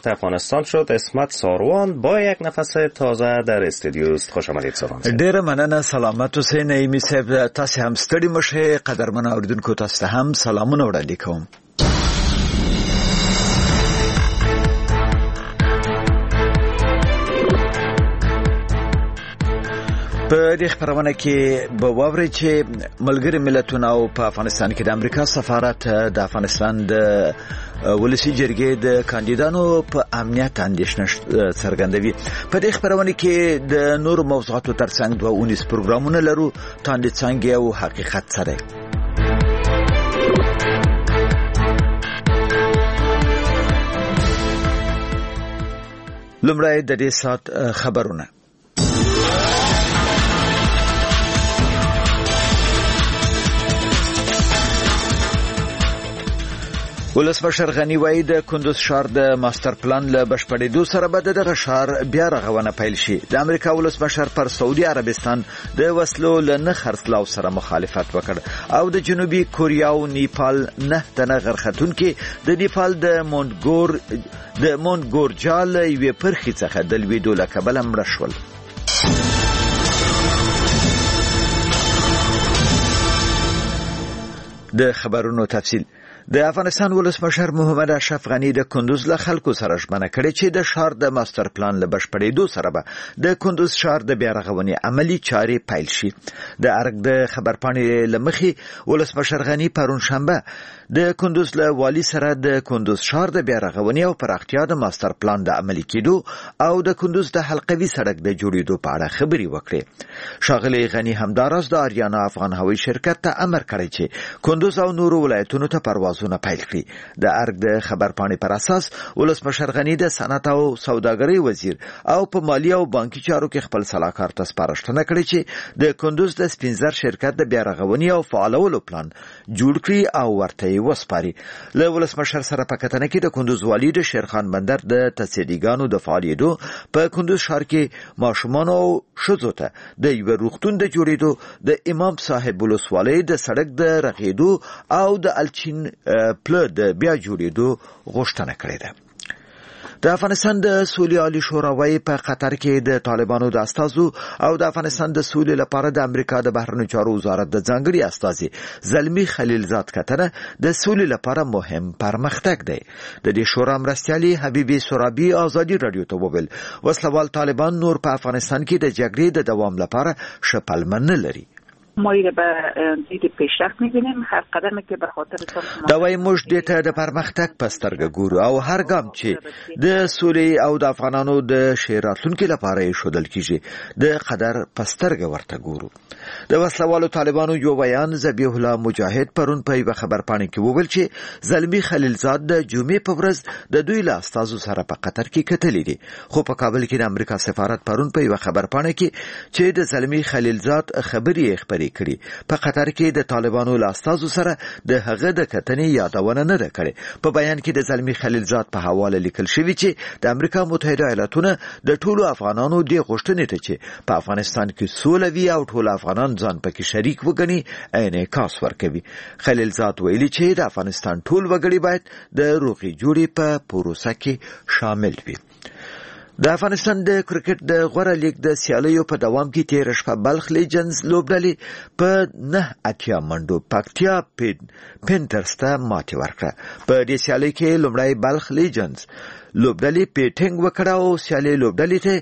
وقت افغانستان شد. اسمت ساروان با یک نفس تازه در استودیو است. خوش آمدید ساروان. ډیره مننه. سلامت اوسئ نعیمي صاحب. تاسو هم ستړي مشه. قدرمن اوریدونکو تاسو ته هم سلامونه وړاندې کوم. په دې خبرونه کې به واورئ چې ملګری ملتونه او په افغانستان کې د امریکا سفارت د افغانستان د ولسی جرګې د کاندیدانو په امنیت اندېښنه څرګندوي. په دې خبرونه کې د نور موضوعاتو ترڅنګ 2 پروګرامونه لرو. تاندې څنګه او حقیقت سره لومړی د دې سات خبرونه. ولسمشر غنی وایي د کندوز ښار د ماستر پلان له بشپړېدو سره به دغه ښار بیا رغونه پیل شي. د امریکا ولسمشر پر سعودي عربستان د وسلو له نه خرڅلاو سره مخالفت وکړ او د جنوبي کوریا او نیپال 9 تنه غرختونکو د نیپال د مونټګورجال یوې پرخې څخه د لویدو له کبله مړه شول. د خبرونو تفصیل. د افغانستان ولسمشر محمد اشرف غنی د کندوز له خلکو سره ژمنه کړې چې د ښار د ماستر پلان له بشپړېدو سره به د کندوز ښار د بیا رغونې عملی چارې پیل شي. د ارګ د خبرپاڼې له مخې ولسمشر غنی پرون شنبه د کندوز له والی سره د کندوز ښار د بیا رغونې او پراختیا د ماستر پلان د عملی کېدو او د کندوز د حلقوي سړک د جوړېدو په اړه خبرې وکړې. ښاغلی غنی همداراز د آریانا افغان هوایي شرکت ته امر کړی چې کندوز او نورو ولایتونو ته پروازونه پیل کړي. د ارګ د خبرپاڼې پر اساس ولسمشر غنی د صنعت او سوداګرۍ وزیر او په مالی او بانکي چارو کې خپل صلاحکار ته سپارښتنه کړې چې د کندوز د سپینزر شرکت د بیا رغونې او فعالولو پلان جوړ کړي او ورته وسپاري. له ولسمشر سره په کتنه کې د کندوز والی د شیرخان بندر د تصدیګانو د فعالیتو په کندوز ښار کې ماشومان او ښځو ته د یو روغتون د جوړېدو، د امام صاحب ولسوالۍ د سړک د رغېدو او د الچین پله د بیا جوړېدو غوښتنه کړې ده. د افغانستان د سولې عالی شورا په قطر کې د طالبانو د استازو او د افغانستان د سولې لپاره د امریکا د بهرنیو چارو وزارت د ځانګړي استازي زلمی خلیلزاد کتنه د سولې لپاره مهم پرمختګ دی. د دې شورا مرستیالي حبیبي سورابي ازادي رادیو ته وویل وسلوال طالبان نور په افغانستان کې د جګړې د دوام لپاره شپلمن نه لري. ما ایره به دید پیشرفت می‌بینیم. هر قدمی که به خاطر دا وایي موږ دې ته د پرمختګ په سترګه ګورو او هر ګام چې د سولې او د افغانانو د شیراتونکو لپاره یې ښودل کیږي د قدر په سترګه ورته ګورو. د وسلوالو طالبانو یو بیان ذبیح الله مجاهد پرون په یو خبرپاڼه کې وویل چې زلمی خلیلزاد د جمعې په ورځ د دوی له استازو سره په قطر کې کتلې دي. خو په کابل کې د امریکا سفارت پرون په یو خبرپاڼه کې چې د زلمی خلیلزاد خبري خبري کړي په قطر کې د طالبانو له استازو سره د هغه د کتنې یادونه نه ده کړې. په بیان کې د زلمی خلیلزاد په حواله لیکل شوی چې د امریکا متحده ایالاتونو د ټولو افغانانو د غوښتنې ته چې په افغانستان کې سوله وي او ټول افغانان ځان پکې شریک وګڼي انعکاس ورکوي. خلیلزاد ویلي چې د افغانستان ټول وګړي باید د روغې جوړې په پروسه کې شامل وي. د افغانستان د کرکټ د غوړه لیګ د سیالیو په دوام کې تیر شپه بلخ لیجنز لوبډلې په 9 منډو پکتیا پینترز ته ماتې ورکړه. په دې سیالۍ کې لومړی بلخ لیجنز لوبډلې پیټینګ وکړه او سیالۍ لوبډلې ته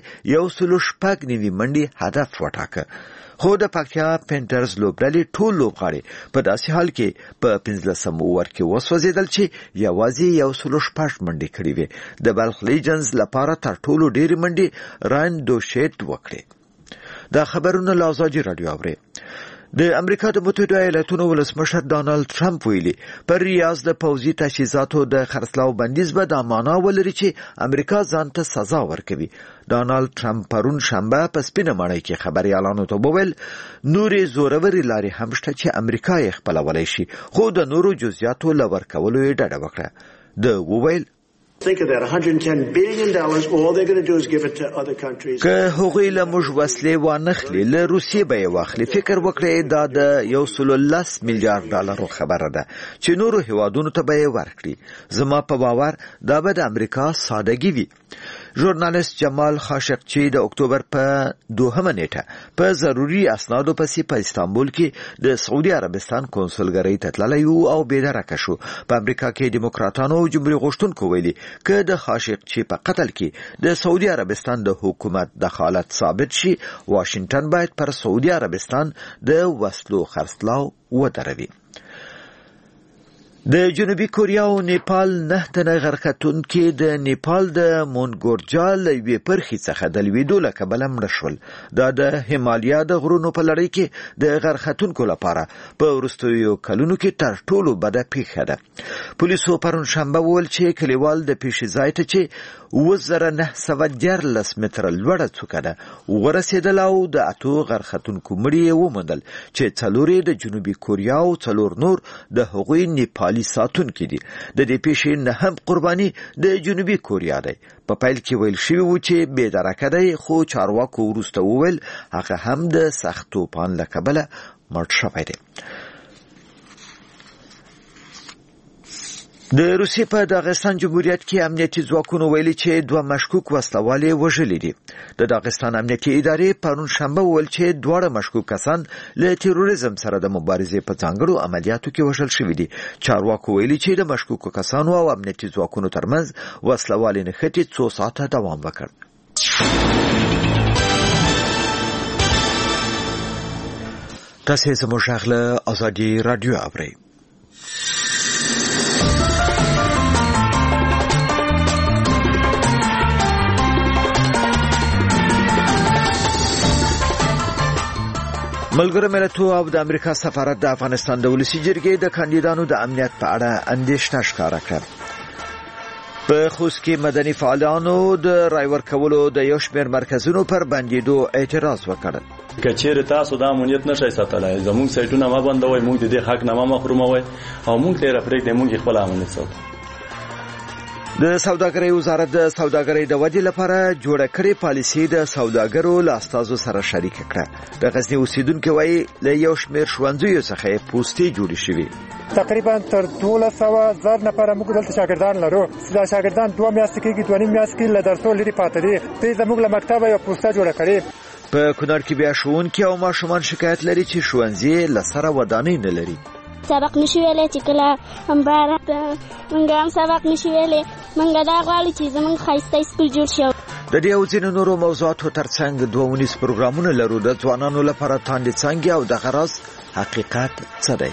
106 منډي هدف وټاکه. خو د پکتیا پینترز لوبډلې ټول لوبغاړي په داسې حال کې په 15 اوور کې وسوځیدل چې یوازې 106 منډي کړې وې. د بلخ لیجنز لپاره تر ټولو ډېرې منډي راین دوشیت وکړې. دا خبرونه له ازادي رادیو اوري. د امریکا د متحده ایالاتونو ولسمشر ډانلډ ټرمپ ویلي پر ریاض د پوځي تجهیزاتو د خرڅلاو بندیز به د معنا ولري چې امریکا ځان ته سزا ورکوي. ډانلډ ټرمپ پرون شنبه په سپینه ماڼۍ کې خبريالانو ته وویل نورې زوروري لارې هم شته چې امریکا یې خپلولی شي، خو د نورو جزئیاتو له ورکولو یې ډډه وکړه. د وویل Think of that, $110 billion. All they're going to do is give it to other countries. که هغوی له موږ وسلې وانخلي له روسیې به یې واخلي. فکر وکړئ دا د 110 میلیارډ ډالرو خبره ده چې نورو هیوادونو ته به یې ورکړي. زما په باور دا به د امریکا سادهګي وي. ژورنالیست جمال خاشقچی د اکتوبر په 2 نیټه په ضروري اسنادو پسې په استانبول کې د سعودي عربستان کنسولګرۍ ته تللی او بېدرکه شو. په امریکا کې دیموکراتانو او جمهوریت غوښتونکو ویلي که د خاشقچی په قتل کې د سعودي عربستان د حکومت دخالت ثابت شي، واشنگټن باید پر سعودي عربستان د وسلو خرڅلاو ودروي. د جنوبي کوریا او نیپال 9 تنه غرقتونکي د نیپال د مونګورجال یوې برخې څخه د لوېدو له کبله مړه شول. دا د هیمالیا د غرونو په لړۍ کې د غرقتونکو لپاره په وروستیو کلونو کې تر ټولو بده پیښه ده. پولیسو پرون شنبه وویل چې کلیوال د پیښې ځای ته چې 2914 متره لوړه څوکه ده ورسېدل او د 8 غرقتونکو مړي وموندل چې 4 د جنوبي کوریا او 4 نور د هغوی نیپال ساتونکي دي. د دې پیښې نه هم قرباني د جنوبي کوریا دی. په پیل کې ویل شوی و چې بې درکه دی، خو چارواکو وروسته وویل هغه هم د سخت توپان له کبله مړ شوی دی. د روسیې په داغستان جمهوریت کې امنیتي ځواکونو ویلي چې 2 مشکوک وسلوال وژلي دي. د داغستان امنیتي ادارې پرون شنبه وویل چې 2 مشکوک کسان له تروریزم سره د مبارزې په ځانګړو عملیاتو کې وژل شوي دي. چارواکو ویلي چې د مشکوکو کسانو او امنیتي ځواکونو ترمنځ وسلوالې نښتې 2 ساعته دوام وکړ. تاسو زموږ غږ له ازادي رادیو اورئ. ملګرو ملتونو او د امریکا سفارت د افغانستان د ولسی جرګې د کاندیدانو د امنیت په اړه اندېښنه ښکاره کړه. په خوست کې مدني فعالانو د رای ورکولو د یو شمېر مرکزونو پر بندیدو اعتراض وکړ. کچېر تاسو د امنیت نشئ ساتلای، زموږ سایټونه ما بندوي، موږ د دې حق نه ما محروموي او موږ ته راپریږدي موږ خپل امنیت ساتو. د سوداګرۍ وزارت د سوداګرۍ د ودې لپاره جوړه کړې پالیسي د سوداګرو له استازو سره شریک کړه. د غزنی اوسیدونکو وایي له یو شمېر ښوونځیو څخه پوسټې جوړې شوې. تقریبا تر 12,000 نفر موږ دلته شاګردان لرو. دا شاګردان 2 میاشتې کې 2 میاشتې کې له درسو لري پاتې دي. ته زموږ له مکتبه یو پوسټه جوړه کړې. په کونړ کې بیا ښوونکي او ماشومان شکایت لري چې ښوونځي له سره ودانۍ نه لري. سبق نشي ویلې چې کله همباره موږ هم سبق نشي ویلې. موږ دا غواړو چې زموږ ښایسته سکول جوړ شي. د دې او ځینو نورو موضوعاتو ترڅنګ 2 پروګرامونه لرو. د ځوانانو لپاره تاندې څانګې او د غراز حقیقت څه دی.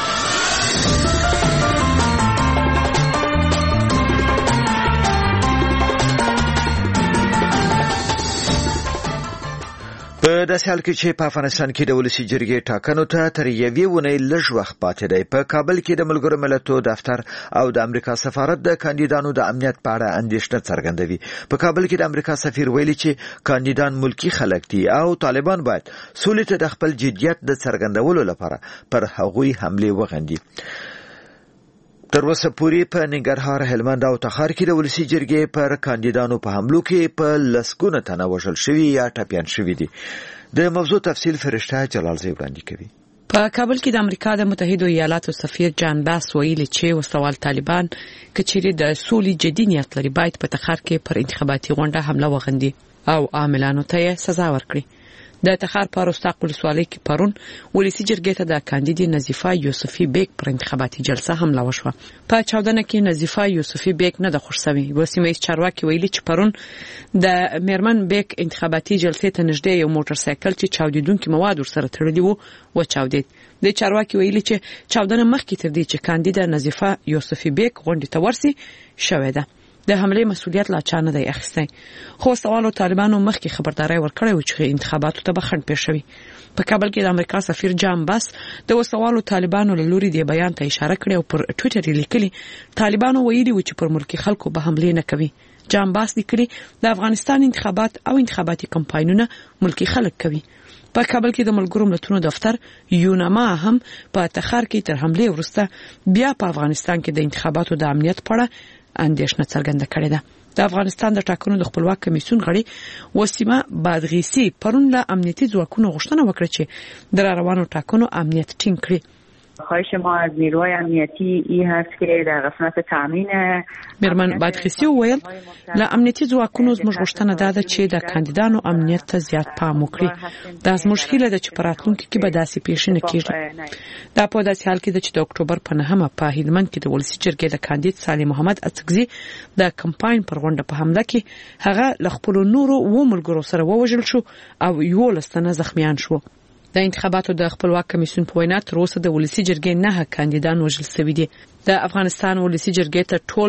په داسې حال کې چې په افغانستان کې د ولسی جرګې ټاکنو ته تر یوې ونې لږ وخت پاتې دی. په کابل کې د ملګرو ملتونو دفتر او د امریکا سفارت د کاندیدانو د امنیت په اړه اندېښنه څرګندوي. په کابل کې د امریکا سفیر ویلي چې کاندیدان ملکی خلک دي او طالبان باید سولې ته د خپل جدیت د څرګندولو لپاره پر هغوی حمله وغندي. تر اوسه پورې په ننګرهار، هلمند او تخار کې د ولسی جرګې پر کاندیدانو په حملو کې په لسګونه تنه وژل شوي یا ټپیان شوي دي. د موضوع تفصیل فرشته جلالزی وړاندې کوي. په کابل کې د امریکا د متحده ایالاتو سفیر جان باس ویلي چې وسوال طالبان کچېرې د سولې جدي نیت لري باید په تخار کې پر انتخاباتي غونډه حمله وغندي او عاملانو ته سزا ورکړي. د تخار په رستاق ولسوالۍ کې پرون ولسی جرګې ته د کاندید نظیفه یوسفی بیگ پر انتخاباتي جلسه حمله وشوه. په چاودنه کې نظیفه یوسفی بیگ نه د خوشسوي. وسیمه چارواکي ویلي چې پرون د میرمن بیگ انتخاباتي جلسې ته نږدې یو موټر سایکل چې چاودیدونکو مواد ورسره تړلي وو وچاودید. د چارواکي ویلي چې چاودنه مخکې تر دې چې کاندید نظیفه یوسفی بیگ غونډې ته ورسي شوې ده. د حمله مسؤلیت لا چا نه دی اخیستی. خو سوالو طالبانو مخکې خبرداري ورکړې و چې انتخاباتو ته به خنډ پیښ شي. په کابل کې د امریکا سفیر جان باس د وسوالو طالبانو له لوري د بیان ته اشاره کړې او پر ټوئیټر لیکلي طالبانو ویلي و چې پر ملکی خلکو به حمله نه کوي. جان باس لیکلي د افغانستان انتخابات او انتخاباتي کمپاینونه ملکی خلک کوي. په کابل کې د ملګرو ملتونو دفتر یوناما هم په تخار کې تر حمله وروسته بیا په افغانستان کې د انتخاباتو د امنیت په اړه اندېښنه څرګنده کړې ده. د افغانستان د ټاکنو د خپلواک کمیسیون غړي وسیمه بادغیسی پرون له امنیتي ځواکونو غوښتنه وکړه چې د روانو ټاکنو امنیت ټینګ کړي. خواهش ما از نیروهای امنیتی این هست که در قسمت تامین میرمن بادغیسی وویل له امنیتي ځواکونو زموږ غوښتنه ده چې د کاندیدانو امنیت ته زیات پام وکړي. دا زموږ هیله ده چې په راتلونکي کې به داسې پیښې نه کیږي. دا په داسې حال کې ده چې د اکتوبر په 9 په هلمند کې د ولسی جرګې د کاندید صالح محمد اڅکزي د کمپاین پر غونډه په حمله کې هغه له خپل نورو و ملګرو سره ووژل شو او 11 تنه زخمیان شو. د انتخاباتو د خپلواک کمیسیون په وینا تر اوسه د ولسی جرګې 9 کاندیدان وژل شوي دي. د افغانستان ولسی جرګې ته ټول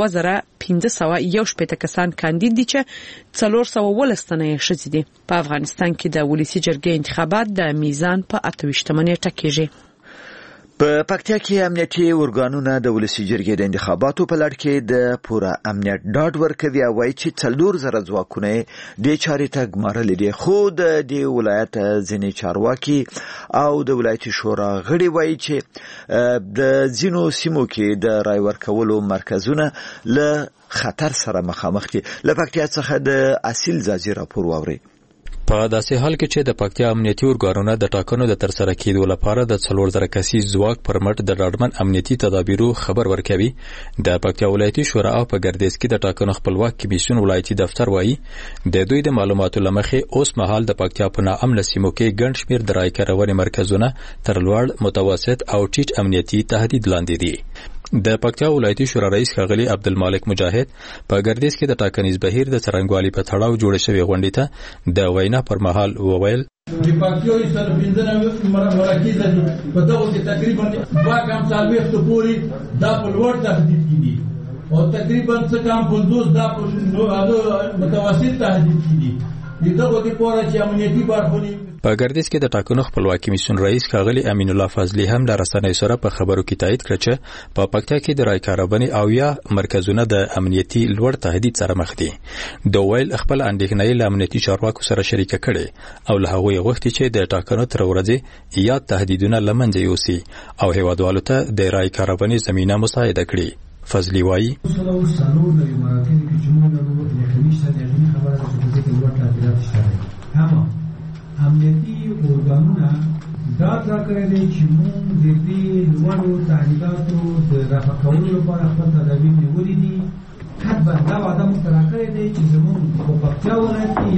2511 کسان کاندید دي چې 412 تنه ښځې دي. په افغانستان کې د ولسی جرګې انتخابات د میزان په 28 نیټه کېږي. په پکتیا کې امنیتي ارګانونه د ولسی جرګې د انتخاباتو په لړ کې د پوره امنیت ډاډ ورکوي او وايي چې 4000 ځواکونه د چارې ته ګمارل دي. خو د ولایت ځینې چارواکي او د ولایتي شورا غړي وايي چې د ځینو سیمو کې د رای ورکولو مرکزونه له خطر سره مخامخ دي. له پکتیا څخه د اصیل زازي راپور واوري. په داسې حال کې چې د پکتیا امنیتي ارګانونه د ټاکنو د ترسره کېدو لپاره د 4000 کسیز ځواک پر مټ د ډاډمن امنیتي تدابیرو خبر ورکوي. د پکتیا ولایتي شورا او په ګردیز کې د ټاکنو خپلواک کمیسیون ولایتي دفتر وایي د دوی د معلوماتو لمخې اوس مهال د پکتیا په ناامن سیمو کې ګڼ شمېر د رای کارونې مرکزونه تر لوړ متوسط او ټیټ امنیتي تهدید لاندې دي. د پکتیا ولایتي شورا رئیس ښاغلي عبدالمالک مجاهد په ګردیز کې د ټاکنیز بهیر د څرنګوالي په تړاو جوړ شوی غونډې ته د وینا پر مهال وویل د پکتیا سره بندنه مراکز په دغه تقریبا 2 کم څلوېښت پورې دا په لوړ تهدید کې دي او تقریبا څه کم 50 دا په متوسط تهدید کې دي. دغه د پوره چې امنیتي برخونی په ګردیز کې د ټاکنو خپلواک کمیسیون رئیس ښاغلي امین الله فضلي هم د رسنیو سره په خبرو کې تایید کړ چې په پکتیا کې د رای کارونې او یا مرکزونه د امنیتي لوړ تهدید سره مخ دي. د ویل خپل اندېښنې له امنیتي چارواکو سره شریک کړي او له هغوی غوښتي چې د ټاکنو تر ورځې یا تهدیدونه لمنځه یوسي او هیوادوالو ته د رای کارونې زمينه مساعده کړي. فضلي وایي امنیتي ارګانونه دا راکړی دی چې موږ د دې لوړو تهدیداتو د رفع کولو لپاره خپل تدابیر نیولي دي. حتما دا وعده موږ ته راکړی دی چې زموږ په پکتیا ولایت کې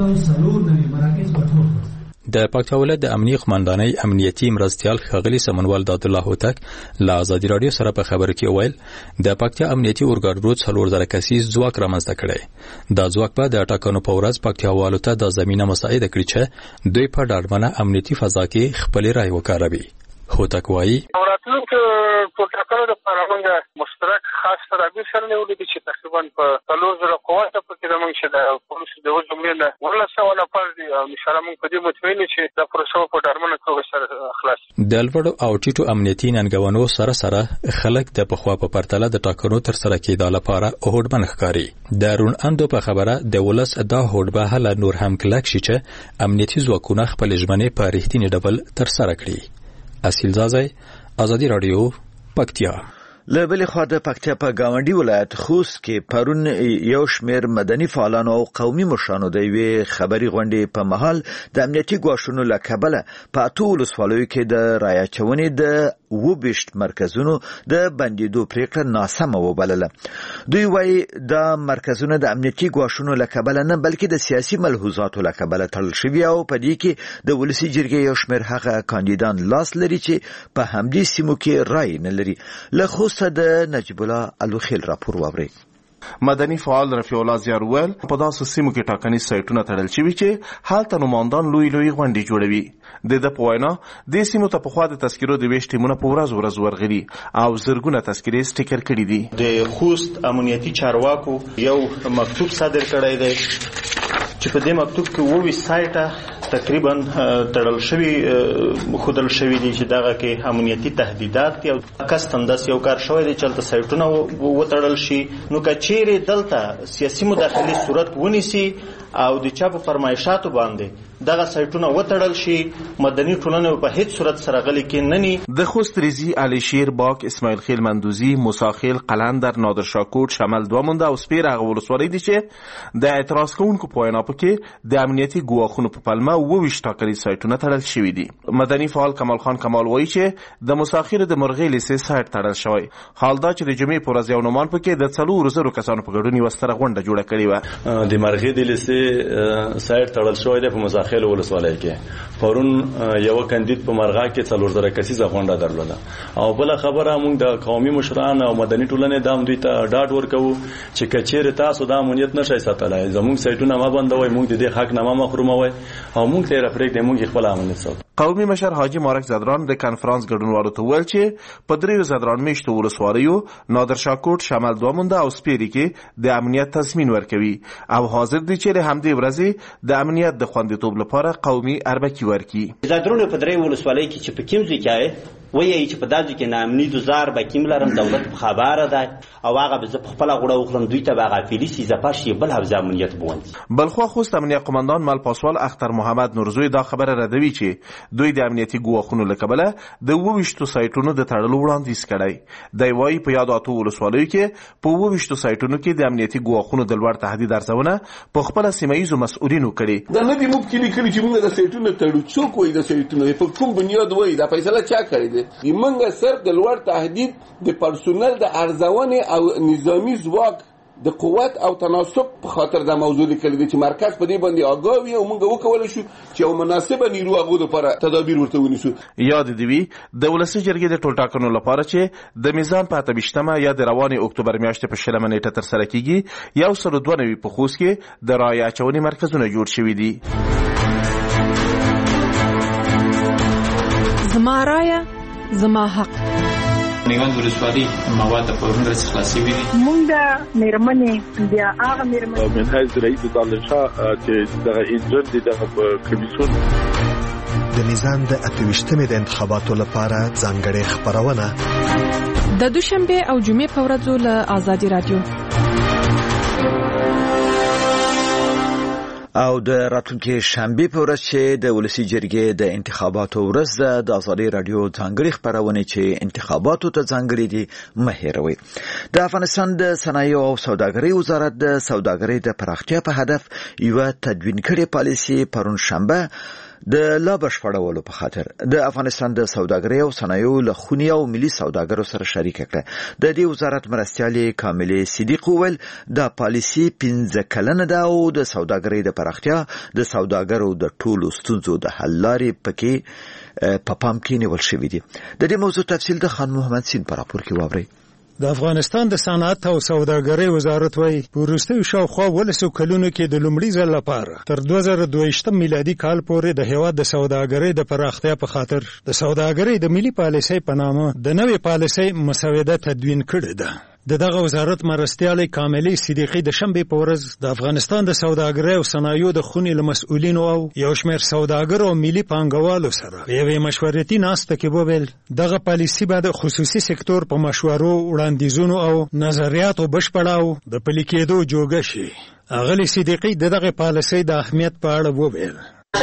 104 مراکز به ټول د پکتیا ولایت د امنیه قومندانۍ امنیتي مرستیال ښاغلي سمنوال دادالله هوتک له ازادي راډیو سره په خبرو کې وویل د پکتیا امنیتي ارګانونو 4000 کسیز ځواک رامنځته کړي. دا ځواک به د ټاکنو په ورځ پکتیاوالو ته د زمينه مساعده کړي چې دوی په ډاډمنه امنیتي فضا کې خپل رای وکاروي. هوتک وایي راتلونکي په ټاکنو لپاره موږ مشترک خاص تدابیر سره نیولې دي چې تقریبا په 4000 قوت په کې موږ چې د پولیسو د جملې نه ورلسه نفر دي او ان شاء الله موږ په دې مطمئن چې دا پروسه په ډاډمنه توګه سره خلاص. د لوړو او ټیټو امنیتي ننګونو سره خلک د پخوا په پرتله د ټاکنو تر سره کېدو لپاره هوډمن ښکاري. د رون اندو په خبره د ولس دا هوډ به هله نور هم کلک شي چې امنیتي ځواکونه خپل ژمنې په رښتینی ډول تر سره کړي. اصیل زازی ازادي رادیو پکتیا. له بلې خوا د پکتیا په گاونډي ولایت خوست کې پرون یو شمېر مدني فعالانو او قومي مشرانو د یوې خبري غونډې په مهال د امنیتي ګواښونو له کبله په 8 ولسوالیو کې د رای اچونې د 22 مرکزونو د بندیدو پریکړه ناسمه وبلله. دوی وایي دا مرکزونه د امنیتي ګواښونو له کبله نه بلکې د سیاسي ملحوظاتو له کبله تړل شوي او په دې کې د ولسی جرګې یو شمېر هغه کاندیدان لاس لري چې په همدې سیمو کې رای نه لري. له خوست د نجیب الله الوخیل راپور واوري. مدني فعال رفیع الله زیارول په داسې سیمو کې ټاکنیز سایټونه تړل شوي چې هلته نوماندان لوی غونډې جوړوي. د په وینا د سیمو ته په خوا د تذکرو د ویش ټیمونه په ورځ ورغلي او زرګونه تذکرې سټیکر کړي دي. د خوست امنیتي چارواکو یو مکتوب صادر کړی دی چې په دې مکتوب کې 20 سایټه تقریبا تړل شوی خودل شوی دي چې دغه کې امنیتي تهدیدات دي او کستم داس یو کار شوی دی چې تل سایټونه وتړل شي. نو کچېره دلته سیاسي مداخله صورت ونیسي او د چا په فرمایشاتو باندې دغه سایټونه وتړل شي، مدني ټولنه په هیڅ صورت سره غلي کې نه ني. د خوست ریزي، عليشیر، باک، اسماعیل خیل مندوزی، موسی خیل، قلندر، نادر شاکوټ، شمال دومونده او سپیر هغه ولسوالۍ دي چې د اعتراض کوونکو په وینا پکې د امنیتي ګواښونو په پلمه 22 ټاکنیز سایټونه تړل شوي دي. مدني فعال کمال خان کمال وایي چې د مساخر د مرغۍ لیسې سایټ تړل شوی. حال دا چې د جمعې په ورځ یو نومان پکې د 400 کسانو په ګډون یوه ستره غونډه جوړه کړې وه. د مرغۍ د لیسې سایټ تړل شوی دی په مساخیل ولسوالۍ کې. پرون یو کاندید په مرغا کې 400 کسیزه غونډه درلوده او بل خبره موږ د قومي مشران او مدني ټولنې د دوی ته ډاډ ورکوو چې کچېره تاسو د امنیت نشئ ساتلای، زموږ سایټونه ما بندوي، موږ د دې حق نه ما محروموي او موږ ته پرېږدي موږ خپل امنیت ساتو. قومي مشر حاجی مارک زدران د کانفرنس ګډونوالو ته ویل چې په دریو زدران میشتو ولسوالیو نادر شاکوټ، شمال دومونده او سپیری کې د امنیت تضمین ورکوي او حاضر دي چې له همدې ورځې د امنیت د خوندیتوب لپاره قومي اربکي ورکي. زدرونه په دریو ولسوالۍ کې چې په کیمځي کې وایي چې په داځو کې نامني دوزار به کیم لرم، دولت په خبره ده او هغه به په خپل غوړه وخلم دوی ته به غافلی سي زپاشي بل حوزه امنیت بوندي. بلخوا خوست امنیت قماندان مل پاسوال اختر محمد نورزوی دا خبره ردوي چې دوی د امنیتي ګواښونو له کبله د 22 سایټونو د تړلو وړاندیز کړی. دی وايي په یاد اتو ولسوالیو کې په 22 سایټونو کې د امنیتي ګواښونو د لوړ تهدید ارزونه په خپل سیمه ییزو مسؤلینو کړي. دا نه دی ممکن کړي چې موږ د سایټونو تړو. څوک وایي د سایټونو په کوم بنیاد وایي دا فیصله چا کړی دی؟ موږ صرف د لوړ تهدید د پرسونل د ارزونې او نظامی ځواک د قوت او تناسب په خاطر د موضوع لیکل دي چې مرکز په دې باندې آگاه وي او موږ وکولای شو چې یو مناسبه نیرو هغه لپاره تدابیر ورته ونیسو. یاد دی وی د ولسی جرګې د ټولټاکنو لپاره چې د میزان په 28مه یا د رواني اکتوبر میاشتې په 16مه نیټه تر سره کیږي، یو سل 92 په خوست کې د رایې اچونې مرکزونه جوړ شوي دي. زما رایه زما حق. نیوند ولسوالۍ مواد په ورنډ خلاصي وي. موږ د میرمنې بیا هغه میرمنې من حیث رئیس دالشا چې دغه انجن دي دغه کمیسیون د میزان د 28مې د انتخاباتو لپاره ځانګړې خبرونه د دوشنبه او جمعې په ورځو له آزادي رادیو او د راتلونکي شنبه په ورځ چې د ولسی جرګې د انتخاباتو ورځ د آزادي رادیو ځانګړي خبرونه چې انتخاباتو ته ځانګړي دي مهیروي. د افغانستان د صنایع او سوداګرۍ وزارت د سوداګرۍ د پراختیا په هدف یو تدوین کړي پالیسي پرون شنبه د لا بشپړولو په خاطر د افغانستان د سوداګرۍ او صنایعو له خونی او ملي سوداګرو سره شریک کړه. د دې وزارت مرستیالي کاملې صدیق وویل د پالیسي 15 کلنه ده او د سوداګرۍ د پراختیا د سوداګرو د ټولو ستونزو د حل لارې پکې په پام کې نیول شوې دي. د دې موضوع تفصیل د خان محمد سین په راپور کې واورئ. د افغانستان د صنعت او سوداګرۍ وزارت وايي په وروستیو شاوخوا 12 کلونو کې د لومړي ځل لپاره تر 2022 میلادي کال پورې د هیواد د سوداګرۍ د پراختیا په خاطر د سوداګرۍ د ملي پالیسۍ په نامه د نوې پالیسۍ مسوده تدوین کړې ده. دغه وزارت مرستیالي کاملې صدیقي د شنبه په ورځ د افغانستان د سوداګرۍ او صنایعو د خونی له مسؤلینو او یو شمېر سوداګرو او ملي پانګوالو سره یوې مشورتي ناسته کې وویل دغه پالیسي به د خصوصي سکتور په مشورو وړاندیزونو او نظریاتو بشپړاو د پلي کېدو جوګه شي. اغلی صدیقي دغه پالیسي د اهمیت په اړه وویل.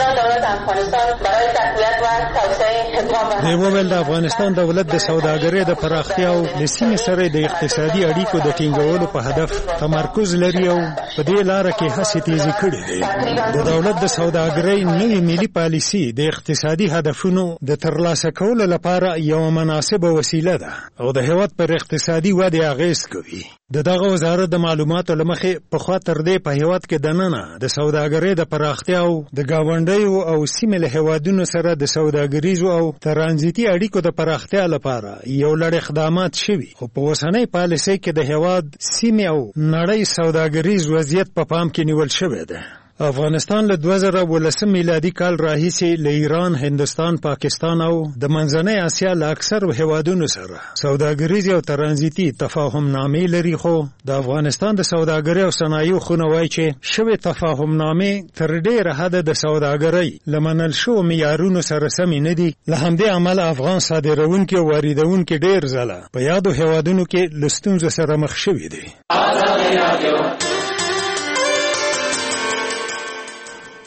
د افغانستان دولت د سوداګرۍ د پراختیا او د سیمې سره د اقتصادي اړیکو د ټینګولو په هدف تمرکز لري او په دې لار کې هڅې تیزې کړې دي. د دولت د سوداګرۍ نوې ملي پالیسي د اقتصادي هدفونو د ترلاسه کولو لپاره یو مناسبه وسیله ده او د هیواد پر اقتصادي ودې اغیز کوي. دغه وزارت د معلوماتو لمخې په خوا تر دې په هیواد کې دننه د سوداګرۍ د پراختیا او د گاونډیو او سیمې له هیوادونو سره د سوداګریزو او ترانزیتي اړیکو د پراختیا لپاره یو لړ اقدامات شوي، خو په اوسنۍ پالیسۍ کې د هیواد سیمې او نړۍ سوداګریز وضعیت په پام کې نیول شوی دی. افغانستان له 2019 میلادي کال راهیسې له ایران، هندستان، پاکستان او د منځنۍ اسیا له اکثر هیوادونو سره سوداګریز او ترانزیتي تفاهم نامې لري، خو د افغانستان د سوداګرۍ او صنایعو خونه وایي چې شوې تفاهم نامې تر ډېره حده د سوداګرۍ له منل شوو معیارونو سره سمې نه دي. له همدې امله افغان صادروونکي او واردوونکي ډېر ځله په یادو هیوادونو کې له ستونزو سره مخ شوي دي.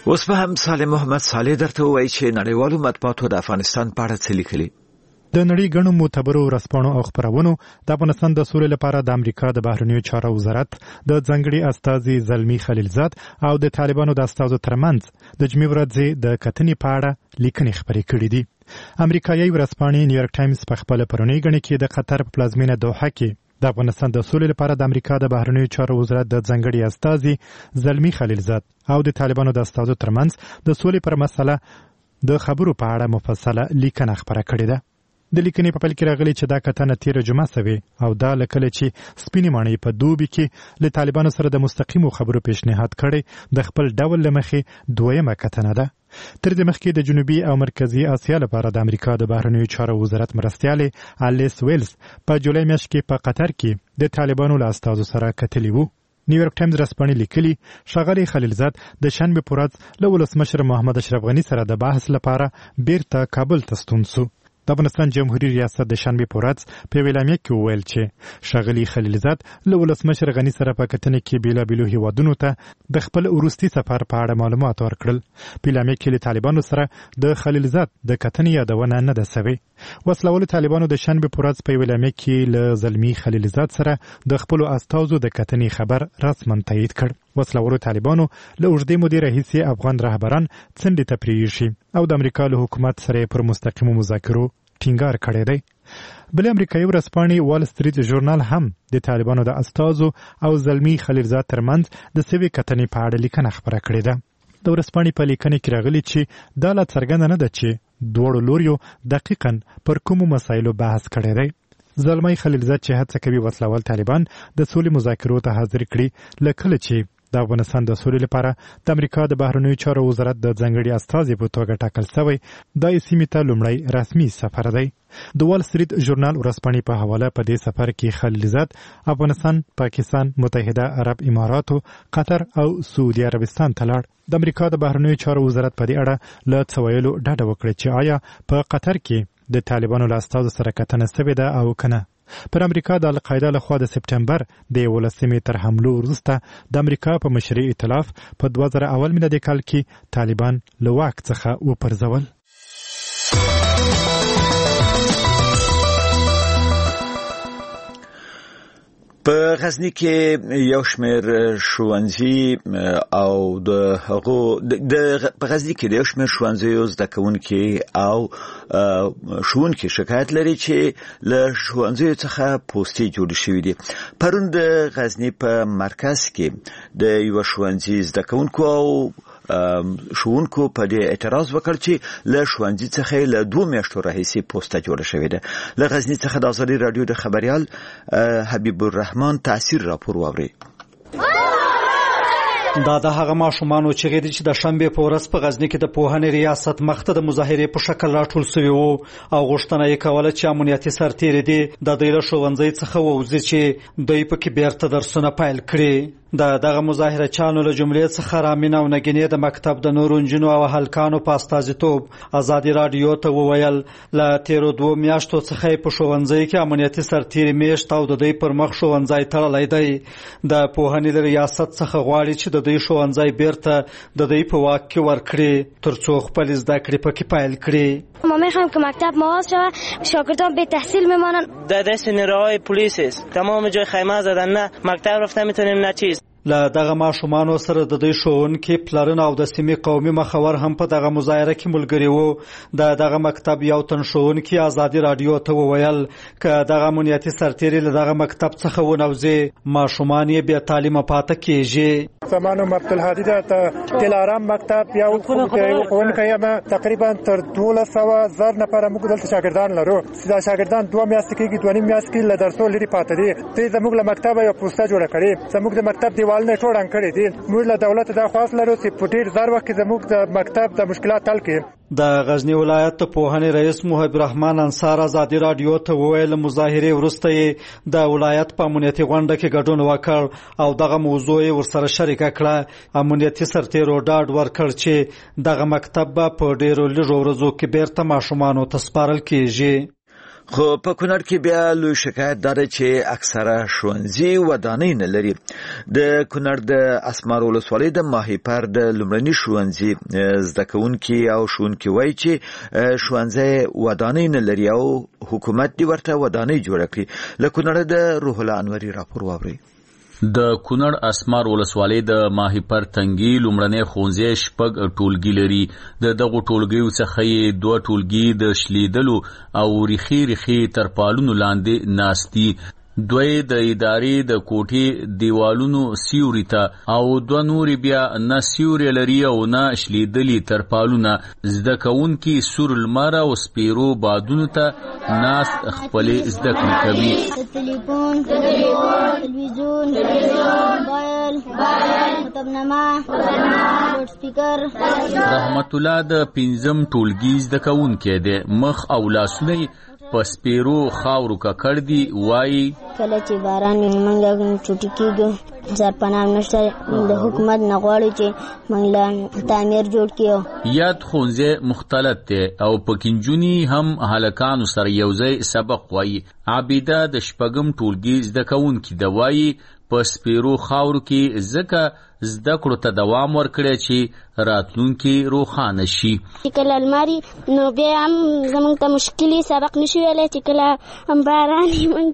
اوس به هم صالح محمد صالح درته وایي چې نړیوالو مطبوعاتو د افغانستان په اړه څه لیکلي. د نړۍ ګڼو معتبرو ورځپاڼو او خپرونو د افغانستان د سولې لپاره د امریکا د بهرنیو چارو وزارت د ځانګړي استازي زلمی خلیلزاد او د طالبانو د استازو ترمنځ د جمعې ورځې د کتنې په اړه لیکنې خپرې کړې دي. امریکایي ورځپاڼې نیویارک ټایمز په خپل پرونی غني کې د قطر په پلازمینه دوحه کې د افغانستان د سولې لپاره د امریکا د بهرنیو چارو وزارت د ځانګړي استازي زلمی خلیلزاد او د طالبانو د استازو ترمنځ د سولې پر مسله د خبرو په اړه مفصله لیکنه خپره کړې ده. د لیکنې په پیل کې راغلي چې دا کتنه تیره جمعه سوي او دا لکه چې سپینې ماڼۍ په دوبي کې له طالبانو سره د مستقیمو خبرو پیشنهاد کړي د خپل ډول لمخې دویمه کتنه ده. تر دې مخکې د جنوبي او مرکزی اسیا لپاره د امریکا د بهرنیو چارو وزارت مرستیالې الیس ویلز په جولای میاشت کې په قطر کې د طالبانو له استازو سره کتلي وو. نیویارک ټایمز رسپانې لیکلي ښاغلی خلیلزاد د شنبې په ورځ له ولسمشر محمد اشرف غني سره د بحث لپاره بیرته کابل ته ستون سو. د افغانستان جمهوریت ریاست د شنبې په ورځ په اعلامیه کې وویل چې ښاغلی خلیلزاد له ولسمشر غني سره په کتنې کې بیلابیلو هیوادونو ته د خپل وروستي سفر په اړه معلومات ورکړل. په اعلامیه کې له طالبانو سره د خلیلزاد د کتنې یادونه نه ده سوې. وسلوالو طالبانو د شنبې په ورځ په اعلامیه کې له زلمی خلیلزاد سره د خپل استازو د کتنې خبر رسما تایید کړ. وسلوالو طالبانو له اوږدې مودې راهیسې افغان رهبران څنډې ته پرېږي او د امریکا له حکومت سره پر مستقیمو مذاکرو ټینګار کړی دی. بل امریکایي ورځپاڼې وال سټریټ ژورنال هم د طالبانو د استازو او زلمی خلیلزاد ترمنځ د سوي کتنې په اړه لیکنه خپره کړې ده. د ورځپاڼې په لیکنه کې راغلي چې دا لا څرګنده نه ده چې دواړو لوریو دقیقاً پر کومو مسایلو بحث کړی دی. زلمی خلیلزاد چې هڅه کوي وسلوال طالبان د سولې مذاکرو ته حاضر کړي، لکه چې د افغانستان د سولې لپاره د امریکا د بهرنیو چارو وزارت د ځانګړي استازي په توګه ټاکل شوی د سیمې ته لومړی رسمي سفر دی. د وال سټریټ ژورنال ورځپاڼې په حواله په دې سفر کې خلیلزاد افغانستان، پاکستان، متحده عرب اماراتو، قطر او سعودي عربستان ته لاړ. د امریکا د بهرنیو چارو وزارت په دې اړه له څه ویلو ډډه وکړه چې آیا په قطر کې د طالبانو له استازو سره کتنه سوې ده او که نه. پر امریکا د القاعده لخوا د سپټمبر د 11 تر حملو وروسته د امریکا په مشرۍ ائتلاف په 2001 میلادي کال کې طالبان له واک څخه وپرځول. په غزنی کې یو شمېر ښوونځي او په غزنی کې د یو شمېر ښوونځیو زده کوونکي او ښوونکي شکایت لري چې له ښوونځیو څخه پوستې جوړې شوي دي. پرون د غزنی په مرکز کې د یو ښوونځي زده کوونکو او ښوونکو په دې اعتراض وکړ چې له ښوونځي څخه له 2 میاشتو راهیسې پوسته جوړه شوې ده. له غزنی څخه د ازادي راډیو د خبريال حبیب الرحمن تاثیر راپور واوري. دا د هغه ماشومانو چې غوډي چې د شنبې په ورځ په غزنی کې د پوهنې ریاست مخته د مظاهرې په شکل راټول شوی وو او غوښتنه یې کوله چې امنیتي سرتیري دي د دوی له ښوونځي څخه ووځي چې دوی پکې بیرته درسونه پیل کړي. دغه مظاهره چانو له جملې څخه رامین او نګینې د مکتب د نورو انجنونو او هلکانو په استازیتوب ازادي راډیو ته وویل له تیرو 2 میاشتو څخه په ښوونځي کې امنیتي سرتیري میشت او د دوی پر مخ ښوونځي تړلی دی. د پوهنې ریاست څخه غواړي چې د دوی ښوونځي بیرته د دوی په واک کې ورکړي ترڅو خپل زده کړې پکې پیل کړي. ما میخوایم که مکتب معاص شود، شاگردان به تحصیل میمانند. در دست نیروهای پلیس است، تمام جای خیمه زدن، نه مکتب رفته میتونیم نه چیز. له دغه ماشومانو سره د دوی ښوونکي پلرونه او د سیمې قومي مخور هم په دغه مظاهره کې ملګري وو. دغه مکتب یو تن ښوونکي ازادي راډیو ته وویل که دغه امنیتي سرتیري له دغه مکتب څخه ونوځي ماشومان یې بې تعلیمه پاته کیږي. زما نوم عبدالهادي ده. د دلارام مکتب یو ښوونکی یم. تقریبا تر 12,000 نفره موږ دلته شاګردان لرو. دا شاګردان 2 میاشتې کېږي، 2.5 میاشتې کې له درسو لرې پاته دي. دوی زموږ له مکتبه یو پوسته جوړه کړې. زموږ د مکتب دیوالونه ټول رنګ کړي دي. موږ له دولت دا خواست لرو چې په ډېر زر وخت کې زموږ د مکتب د مشکلات حل کړي. د غزنی ولایت د پوهنې رئیس محب الرحمن انصار ازادي راډیو ته وویل مظاهرې وروسته یې د ولایت په امنیتي غونډه کې ګډون وکړ او دغه موضوع یې ورسره شریکه کړه. امنیتي سرتیرو ډاډ ورکړ چې دغه مکتب به په ډېرو لږو ورځو کې بیرته ماشومانو ته سپارل کیږي. خو په کونړ کې بیا لوی شکایت دا دی چې اکثره ښوونځي ودانۍ نه لري. د کونړ د اسمار ولسوالۍ د ماهیپر د لومړني ښوونځي زده کوونکي او ښوونکي وایي چې ښوونځی ودانۍ نه لري او حکومت دې ورته ودانۍ جوړه کړي. له کونړه د روح الله انوري راپور واورئ. د کونړ اسمار ولسوالۍ د ماهیپر تنګي لومړنی ښوونځی شپږ ټولګي لري. د دغو ټولګیو څخه یې 2 ټولګي د شلیدلو او ریخي ترپالونو لاندې ناست دي. 2 د ادارې د کوټې دیوالونو سیوري ته او 2 نورې بیا نه سیوري لري او نه شلیدلي ترپالونه. زده کوونکي سور لمر او سپیرو بادونو ته ناست خپلې زده کړې کوي. تلیفون، تلویزیون، موبایل، مکتبنامه، لوډ سپیکر. رحمت الله د 5م ټولګي زده کوونکی دی. مخ او لاسونه په سپیرو خاورو ککړ دي. وایي کله چې باران وي موږ چوټي کېږو، ځپنام نشته. د حکومت نه غواړو چې موږ له تعمیر جوړ کړو. یاد ښوونځی مختلط دی او پکې نجونې هم هلکانو سره یوځای سبق وایي. عابده د 4م ټولګي زده کوونکي ده. وایي په سپیرو خاورو کې ځکه زده کړو ته دوام ورکړی چې راتلونکي روښانه شي. چې کله الماري نو بیا هم زموږ ته مشکلي سبق نشي ویلی، چې کله هم باران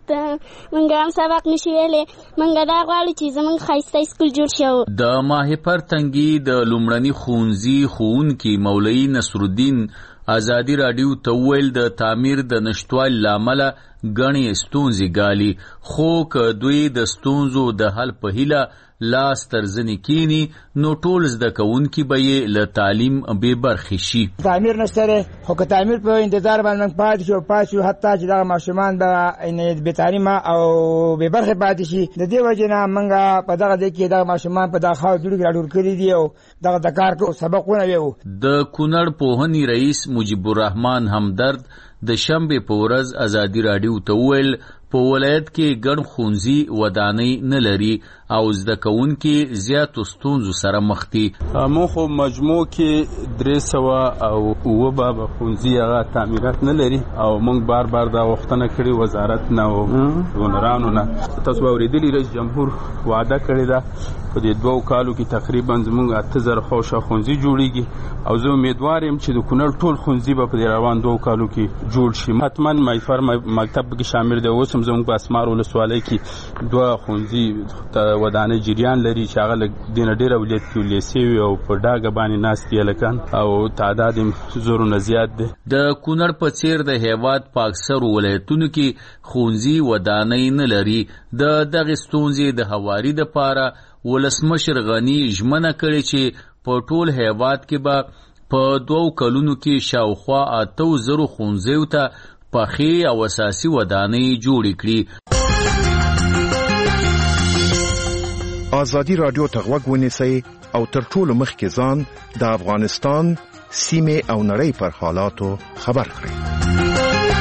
موږ هم سبق نشي ویلی. موږ دا غواړو چې زموږ ښایسته سکول جوړ شي. د ماهیپر تنګي د لومړني ښوونځي ښوونکي مولوي نصرالدین ازادي راډیو ته وویل د تعمیر د نشتوالي له امله ګڼې ستونزې ګالي، خو که دوی د ستونزو د حل په هیله لاس تر زنې کینی نو ټول زده کوونکي به یې له تعلیم بې برخې شي. تعمیر نشته دی، خو که تعمیر په انتظار باندې موږ پاتې شو حتی چې دغه ماشومان به بې تعلیمه او بې برخې پاتې شي. د دې وجې نه موږ په دغه ځای کې دغه ماشومان په دغه خاورو دوړو کې راټول کړي دي او دغه د کار سبقونه ویو. د کونړ پوهنې رئیس مجیب الرحمن همدرد د شنبې په ورځ ازادي راډیو ته وویل په ولایت کې ګڼ ښوونځي ودانۍ نه لري او زده کوونکي زیاتو ستونزو سره مخ دي. موږ خو مجموع کې 309 به ښوونځي هغه تعمیرات نه لري او موږ بار دا غوښتنه کړې وزارت نه او ډونرانو نه. تاسو اورېدلي رئیس جمهور وعده کړې ده په دې 2 کالو کې تقریبا زموږ 8000 خوشه ښوونځي جوړیږي او زه امیدوار یم چې د کونړ ټول ښوونځي به په دې روان 2 کالو کې جوړ شي. حتما ماهیپر مکتب کې شامل دی. اوس هم زموږ په اسمار ولسوالۍ کې 2 ښوونځي ودانۍ جریان لري چې هغه له دې نه ډېر اولید کې لیسې وي او په ډاګه باندې ناست دي هلکان او تعداد یې زرونه زیات دی. د کونړ په څېر د هېواد په اکثرو ولایتونو کې ښوونځي ودانۍ نه لري. د دغې ستونزې د هواري دپاره ولسمشر غني ژمنه کړې چې په ټول هېواد کې به په 2 کلونو کې شاوخوا 8000 ښوونځیو ته پخې او اساسي ودانۍ جوړې کړي. ازادي راډیو ته غوږ ونیسئ او تر ټولو مخکې ځان د افغانستان سیمې او نړۍ پر حالاتو خبر کړئ.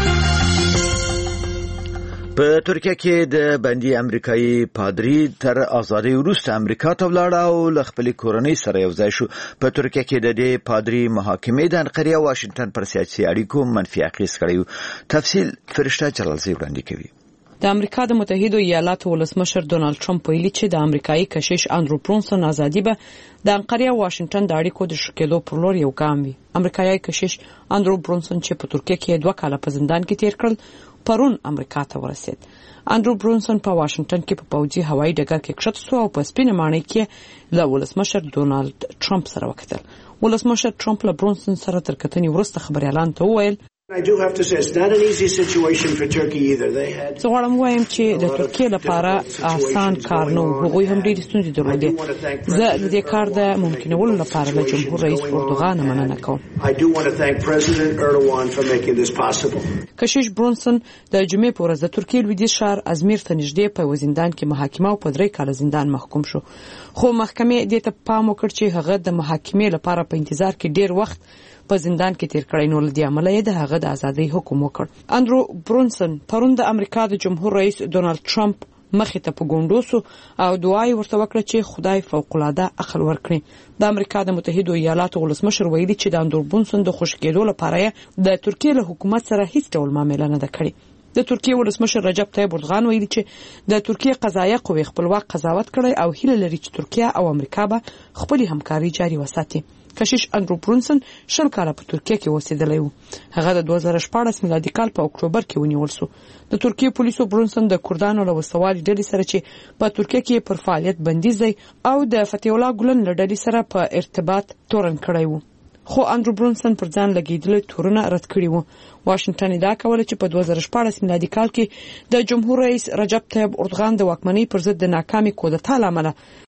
په ترکیه کې د بندي امریکایي پادری تر ازادۍ وروسته امریکا ته ولاړ او له خپلې کورنۍ سره یو ځای شو. په ترکیه کې د دې پادری محاکمې د انقرې او واشنگټن پر سیاسي اړیکو منفي اغېز کړی. تفصیل فرشته جلالزی وړاندې کوي. د امریکا د متحده ایالاتو ولسمشر ډونالد ټرمپ ویلي چې د امریکایي کشیش اندرو برونسن ازادي به د انقرې او واشنگټن د اړیکو د ښه کېدو پر لور یو ګام وي. امریکایي کشیش اندرو برونسن چې په ترکیه کې 2 کاله په زندان کې تیر کړل پرون امریکا ته ورسید. اندرو برونسن په واشنگټن کې په پوځي هوایي ډګر کې کښته شو او په سپینه ماڼۍ کې له ولسمشر ډونالد ټرمپ سره وکتل. ولسمشر ټرمپ له برونسن سره تر کتنې وروسته خبريالان ته وویل زه غواړم وایم چې د ترکیه لپاره آسان کار نه و. هغوی هم ډېرې ستونزې درلودې. زه د دې کار د ممکنولو لپاره له جمهور رئیس اردوغان مننه کوم. کشیش برونسن د جمعې په ورځ د ترکیې لویدیځ ښار ازمیر ته نږدې په یو زندان کې محاکمه او په 3 کاله زندان محکوم شو. خو محکمې دې ته پام وکړ چې هغه د محاکمې لپاره په انتظار کې ډېر وخت په زندان کې تیر کړی نو لدی عمل یې د هغه د ازادۍ حکم وکړ. اندرو برونسن پرون د امریکا د جمهور رئیس ډونالد ټرمپ مخې ته په ګونډوسو او دعای ورته وکړه چې خدای فوق العاده عقل ورکړي. د امریکا د متحده ایالاتو ولسمشر ویلي چې د اندور برونسن د خوشکېدو لپاره د ترکیه له حکومت سره هیڅ ډول معامله نه ده کړې. د ترکیه ولسمشر رجب طیب اردوغان ویلي چې د ترکیه قضایه قوې خپلواک قضاوت کړی او هیله لري چې ترکیه او امریکا به خپل همکاري جاري وساتي. کشیش اندرو برونسن 10 کاله په ترکیه کې اوسېدلی و. هغه د 2014 میلادي کال په اکتوبر کې ونیول شو. د ترکیه پولیسو برونسن د کردانو له وسوالي ډلې سره چې په ترکیه کې پر فعالیت بندیز دی او د فتح الله ګلن له ډلې سره په ارتباط تورن کړی و. خو اندرو برونسن پر ځان لګیدلې تورونه رد کړی وو. واشنگټن دا کوله چې په 2014 میلادي کال کې د جمهور رئیس رجب طیب اردوغان د واکمنۍ پر ضد د ناکامې کودتا لامل